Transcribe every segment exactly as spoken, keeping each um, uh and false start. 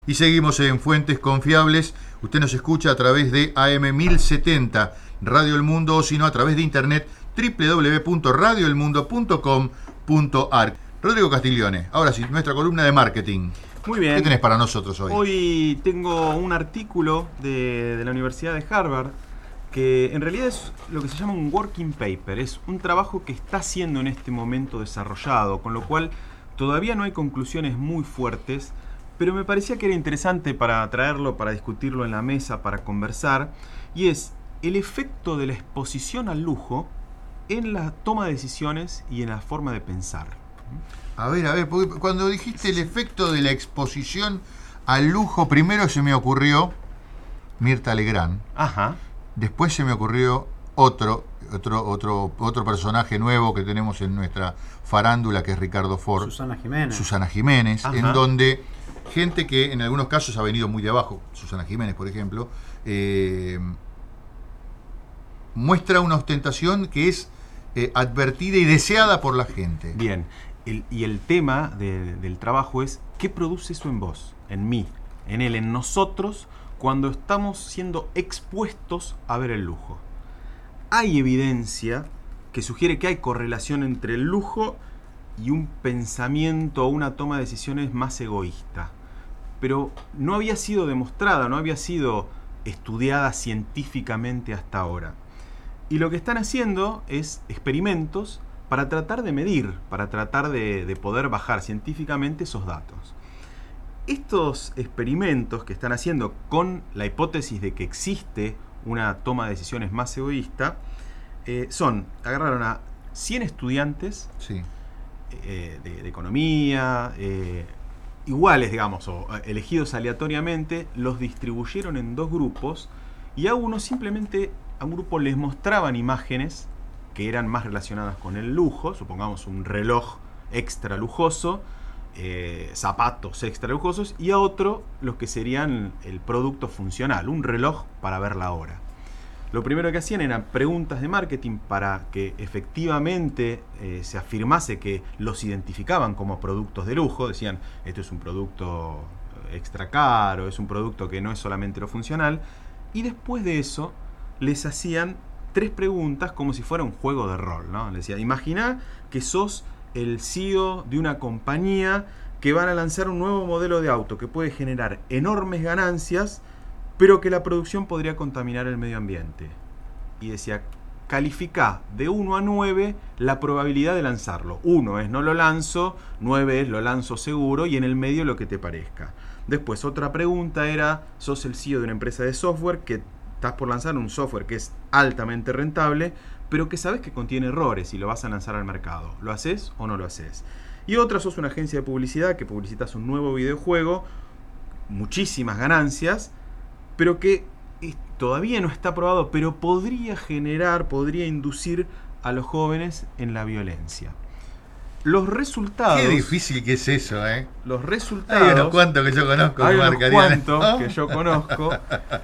Y seguimos en Fuentes Confiables. Usted nos escucha a través de A M mil setenta Radio El Mundo, o si no a través de internet doble u doble u doble u punto radio el mundo punto com punto a r. Rodrigo Castiglione, ahora sí, nuestra columna de marketing. Muy bien. ¿Qué tenés para nosotros hoy? Hoy tengo un artículo de, de la Universidad de Harvard que en realidad es lo que se llama un working paper. Es un trabajo que está siendo en este momento desarrollado, con lo cual todavía no hay conclusiones muy fuertes, pero me parecía que era interesante para traerlo, para discutirlo en la mesa, para conversar, y es el efecto de la exposición al lujo en la toma de decisiones y en la forma de pensar. A ver, a ver, porque cuando dijiste el efecto de la exposición al lujo, primero se me ocurrió Mirta Legrand. Ajá. Después se me ocurrió otro, otro, otro, otro personaje nuevo que tenemos en nuestra farándula, que es Ricardo Ford. Susana Jiménez. Susana Jiménez, Ajá. en donde gente que en algunos casos ha venido muy de abajo, Susana Jiménez, por ejemplo, eh, muestra una ostentación que es eh, advertida y deseada por la gente. Bien. El, y el tema de, del trabajo es ¿qué produce eso en vos, en mí, en él, en nosotros, cuando estamos siendo expuestos a ver el lujo? Hay evidencia que sugiere que hay correlación entre el lujo y un pensamiento o una toma de decisiones más egoísta, pero no había sido demostrada, no había sido estudiada científicamente hasta ahora. Y lo que están haciendo es experimentos para tratar de medir, para tratar de, de poder bajar científicamente esos datos. Estos experimentos que están haciendo con la hipótesis de que existe una toma de decisiones más egoísta, eh, son, agarraron a cien estudiantes Sí. eh, de, de economía, eh, iguales, digamos, o elegidos aleatoriamente, los distribuyeron en dos grupos y a uno simplemente, a un grupo les mostraban imágenes que eran más relacionadas con el lujo, supongamos un reloj extra lujoso, eh, zapatos extra lujosos, y a otro los que serían el producto funcional, un reloj para ver la hora. Lo primero que hacían eran preguntas de marketing para que efectivamente eh, se afirmase que los identificaban como productos de lujo. Decían, esto es un producto extra caro, es un producto que no es solamente lo funcional. Y después de eso les hacían tres preguntas como si fuera un juego de rol, ¿no? Les decía, imagina que sos el C E O de una compañía que van a lanzar un nuevo modelo de auto que puede generar enormes ganancias, pero que la producción podría contaminar el medio ambiente. Y decía, califica de uno a nueve la probabilidad de lanzarlo. uno es no lo lanzo, nueve es lo lanzo seguro, y en el medio lo que te parezca. Después otra pregunta era, sos el C E O de una empresa de software que estás por lanzar un software que es altamente rentable, pero que sabes que contiene errores y lo vas a lanzar al mercado. ¿Lo haces o no lo haces? Y otra, sos una agencia de publicidad que publicitas un nuevo videojuego, muchísimas ganancias, pero que todavía no está probado, pero podría generar, podría inducir a los jóvenes en la violencia. Los resultados... Qué difícil que es eso, ¿eh? Los resultados... Hay unos cuantos que yo conozco. Hay unos marcarían, cuantos ¿no? que yo conozco.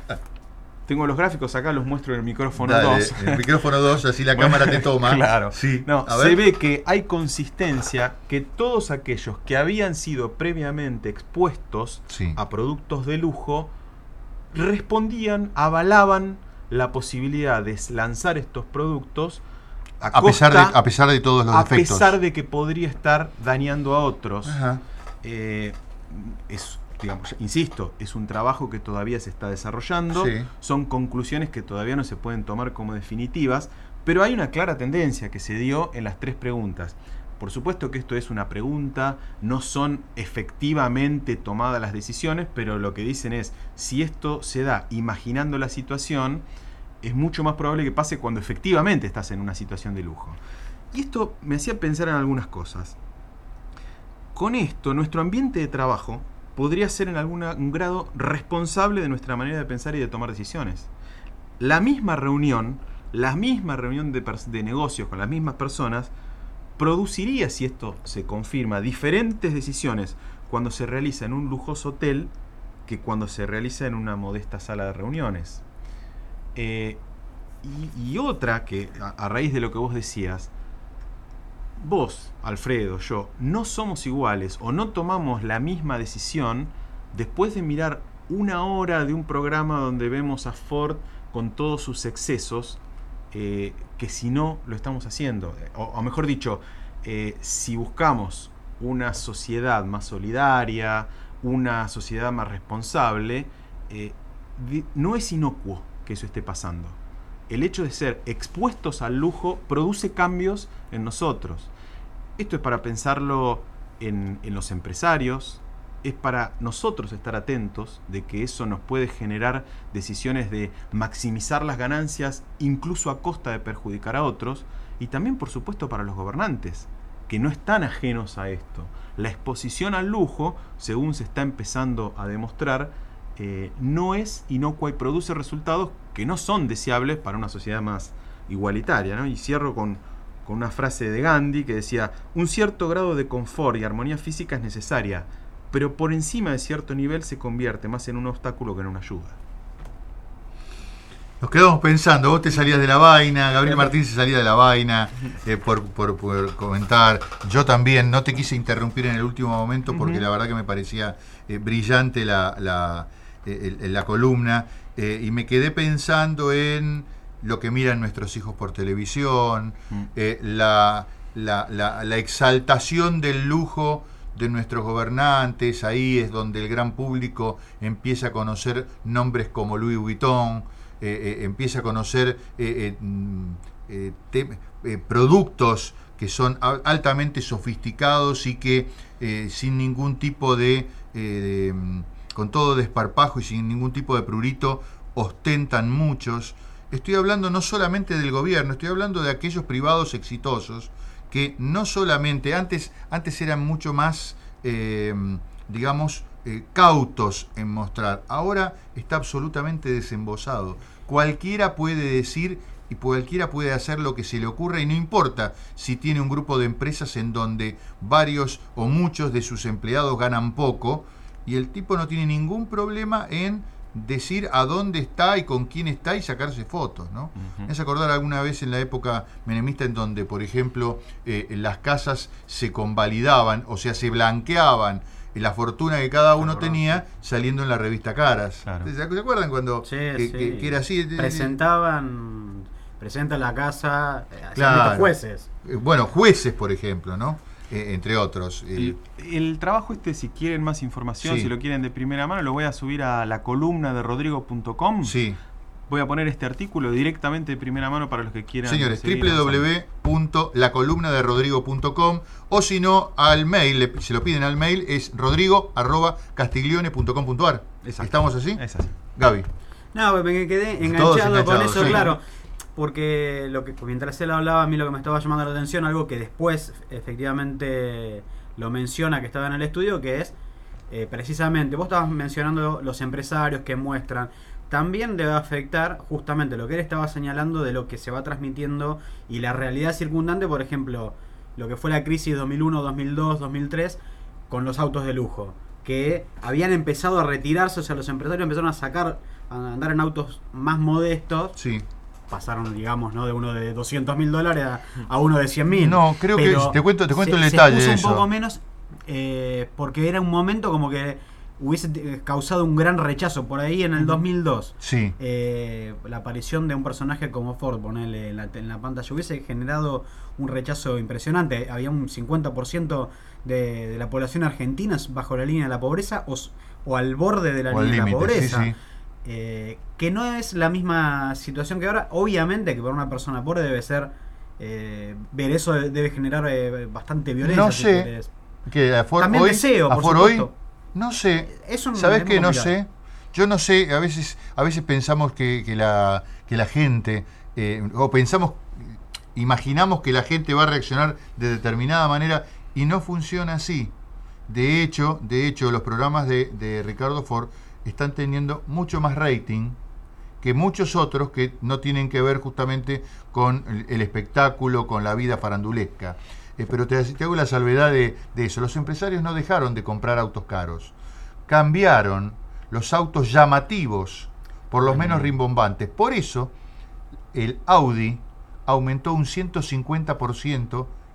Tengo los gráficos acá, los muestro en el micrófono Dale, dos. el micrófono dos, así la cámara te toma. Claro. Sí. No, A se ver. ve que hay consistencia, que todos aquellos que habían sido previamente expuestos Sí. a productos de lujo respondían, avalaban la posibilidad de lanzar estos productos a, A pesar, de, costa- a pesar de todos los a defectos. pesar de que podría estar dañando a otros. Ajá. Eh, es, digamos, insisto, es un trabajo que todavía se está desarrollando, Sí. son conclusiones que todavía no se pueden tomar como definitivas, pero hay una clara tendencia que se dio en las tres preguntas. Por supuesto que esto es una pregunta, no son efectivamente tomadas las decisiones, pero lo que dicen es, si esto se da imaginando la situación, es mucho más probable que pase cuando efectivamente estás en una situación de lujo. Y esto me hacía pensar en algunas cosas. Con esto, nuestro ambiente de trabajo podría ser en algún grado responsable de nuestra manera de pensar y de tomar decisiones. La misma reunión, la misma reunión de, de negocios con las mismas personas, produciría, si esto se confirma, diferentes decisiones cuando se realiza en un lujoso hotel que cuando se realiza en una modesta sala de reuniones. Eh, y, y otra que, a, a raíz de lo que vos decías, vos, Alfredo, yo, no somos iguales o no tomamos la misma decisión después de mirar una hora de un programa donde vemos a Ford con todos sus excesos, eh, que si no lo estamos haciendo, o, o mejor dicho, eh, si buscamos una sociedad más solidaria, una sociedad más responsable, eh, de, no es inocuo que eso esté pasando. El hecho de ser expuestos al lujo produce cambios en nosotros. Esto es para pensarlo en, en los empresarios, es para nosotros estar atentos de que eso nos puede generar decisiones de maximizar las ganancias incluso a costa de perjudicar a otros, y también por supuesto para los gobernantes, que no están ajenos a esto. La exposición al lujo, según se está empezando a demostrar, eh, no es inocua y produce resultados que no son deseables para una sociedad más igualitaria, ¿no? Y cierro con, con una frase de Gandhi que decía: un cierto grado de confort y armonía física es necesaria, pero por encima de cierto nivel se convierte más en un obstáculo que en una ayuda. Nos quedamos pensando, vos te salías de la vaina, Gabriel Martín se salía de la vaina eh, por, por, por comentar. Yo también, no te quise interrumpir en el último momento porque uh-huh. la verdad que me parecía eh, brillante la, la, eh, la columna eh, y me quedé pensando en lo que miran nuestros hijos por televisión, uh-huh. eh, la, la, la, la exaltación del lujo de nuestros gobernantes. Ahí es donde el gran público empieza a conocer nombres como Louis Vuitton, eh, eh, empieza a conocer eh, eh, te, eh, productos que son altamente sofisticados y que eh, sin ningún tipo de, eh, de con todo desparpajo y sin ningún tipo de prurito ostentan muchos. Estoy hablando no solamente del gobierno, estoy hablando de aquellos privados exitosos que no solamente, antes, antes eran mucho más, eh, digamos, eh, cautos en mostrar, ahora está absolutamente desembosado. Cualquiera puede decir y cualquiera puede hacer lo que se le ocurra y no importa si tiene un grupo de empresas en donde varios o muchos de sus empleados ganan poco y el tipo no tiene ningún problema en decir a dónde está y con quién está y sacarse fotos, ¿no? Uh-huh. Me hace acordar alguna vez en la época menemista en donde, por ejemplo, eh, las casas se convalidaban, o sea, se blanqueaban la fortuna que cada uno claro, tenía saliendo en la revista Caras. Claro. ¿Se acuerdan cuando sí, que, sí. Que, que era así? Presentaban, presentan la casa, claro. Los jueces. Bueno, jueces, por ejemplo, ¿no? Eh, entre otros. El, el trabajo este, si quieren más información, sí. si lo quieren de primera mano, lo voy a subir a la columna de rodrigo punto com. Sí. Voy a poner este artículo directamente de primera mano para los que quieran. Señores, doble u doble u doble u punto la columna de rodrigo punto com o si no, al mail, le, se lo piden al mail, es rodrigo arroba castiglione punto com punto ar. ¿Estamos así? Es así. Gaby. No, me quedé enganchado con eso, sí. Claro. Porque lo que mientras él hablaba, a mí lo que me estaba llamando la atención, algo que después efectivamente lo menciona, que estaba en el estudio, que es eh, precisamente, vos estabas mencionando los empresarios que muestran, también debe afectar justamente lo que él estaba señalando de lo que se va transmitiendo y la realidad circundante, por ejemplo, lo que fue la crisis dos mil uno, dos mil dos, dos mil tres con los autos de lujo, que habían empezado a retirarse, o sea, los empresarios empezaron a sacar, a andar en autos más modestos. Sí. Pasaron, digamos, ¿no? De uno de doscientos mil dólares a, a uno de cien mil. No, creo que te cuento, te cuento se, el detalle se puso de un eso. poco menos eh, porque era un momento como que hubiese causado un gran rechazo por ahí en el dos mil dos. Sí. Eh, la aparición de un personaje como Ford, ponerle en la, en la pantalla, hubiese generado un rechazo impresionante. Había un cincuenta por ciento de, de la población argentina bajo la línea de la pobreza o, o al borde de la o línea de la pobreza. Sí, sí. Eh, que no es la misma situación que ahora. Obviamente que para una persona pobre debe ser eh, ver eso debe generar eh, bastante violencia. No sé si que a For también hoy, deseo, a por For supuesto. Hoy, no sé. Eso ¿Sabes qué? No complicado. sé. Yo no sé. A veces, a veces pensamos que, que la que la gente eh, o pensamos, imaginamos que la gente va a reaccionar de determinada manera y no funciona así. De hecho, de hecho, los programas de, de Ricardo Ford están teniendo mucho más rating que muchos otros que no tienen que ver justamente con el, el espectáculo, con la vida farandulesca. Eh, pero te, te hago la salvedad de, de eso. Los empresarios no dejaron de comprar autos caros. Cambiaron los autos llamativos por los menos rimbombantes. Por eso, el Audi aumentó un ciento cincuenta por ciento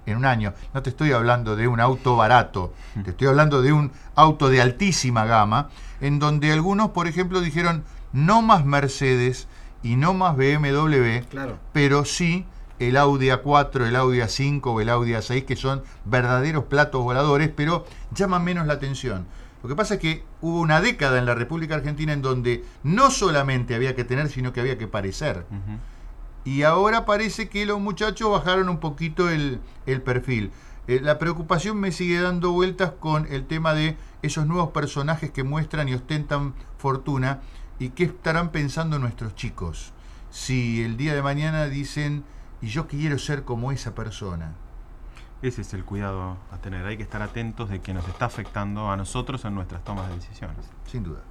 en un año. No te estoy hablando de un auto barato, te estoy hablando de un auto de altísima gama, en donde algunos, por ejemplo, dijeron no más Mercedes y no más B M W, claro, pero sí el Audi A cuatro, el Audi A cinco o el Audi A seis, que son verdaderos platos voladores, pero llaman menos la atención. Lo que pasa es que hubo una década en la República Argentina en donde no solamente había que tener, sino que había que parecer. Uh-huh. Y ahora parece que los muchachos bajaron un poquito el, el perfil. Eh, la preocupación me sigue dando vueltas con el tema de esos nuevos personajes que muestran y ostentan fortuna, y qué estarán pensando nuestros chicos. Si el día de mañana dicen, y yo quiero ser como esa persona. Ese es el cuidado a tener. Hay que estar atentos de que nos está afectando a nosotros en nuestras tomas de decisiones. Sin duda.